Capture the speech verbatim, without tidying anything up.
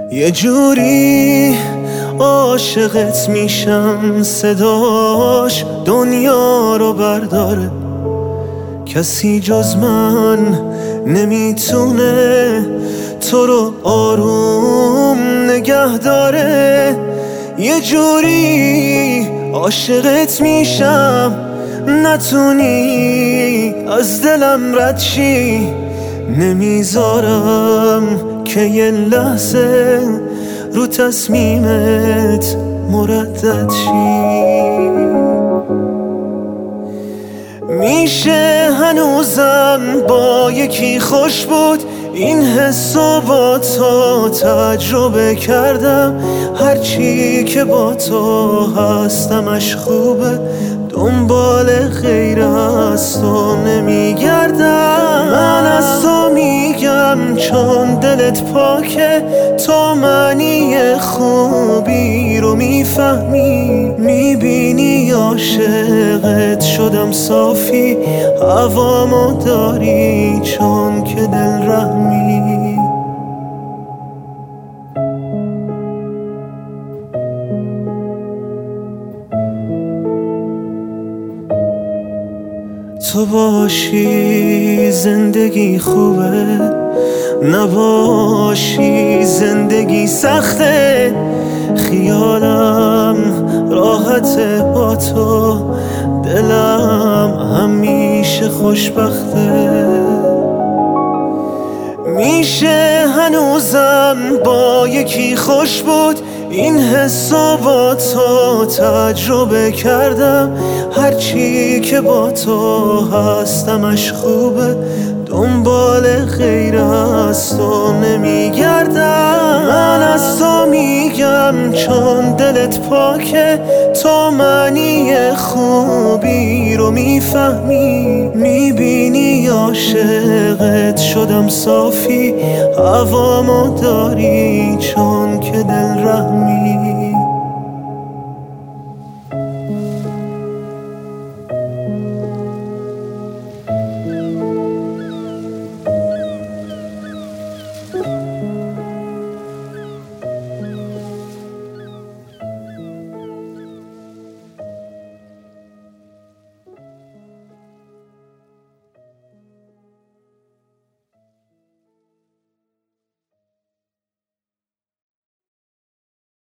یه جوری عاشقت میشم صداش دنیا رو برداره، کسی جز من نمیتونه تو رو آروم نگه داره. یه جوری عاشقت میشم نتونی از دلم رد شی، نمیذارم که یه لحظه رو تصمیمت مردد شی. میشه هنوزم با یکی خوش بود، این حسو با تو تجربه کردم. هرچی که با تو هستمش خوبه، دنبال غیر از تو نمیگردم. من از تو میگم چون دلت پاکه، تو معنی خوبی رو میفهمی، میبینی عاشقت شدم صافی، هوامو داری چون که دل رحمی. تو باشی زندگی خوبه، نباشی زندگی سخته. خیالم راحته با تو، دلم همیشه خوشبخته. میشه هنوزم با یکی خوش بود، این حسو با تو تجربه کردم. هرچی که با تو هستمش خوبه، دنبال غیر از تو نمیگردم. من از تو میگم چون دلت پاکه، تو معنی خوبی رو میفهمی، میبینی عاشقت شدم صافی، هوامو داری چون که دل رحمی.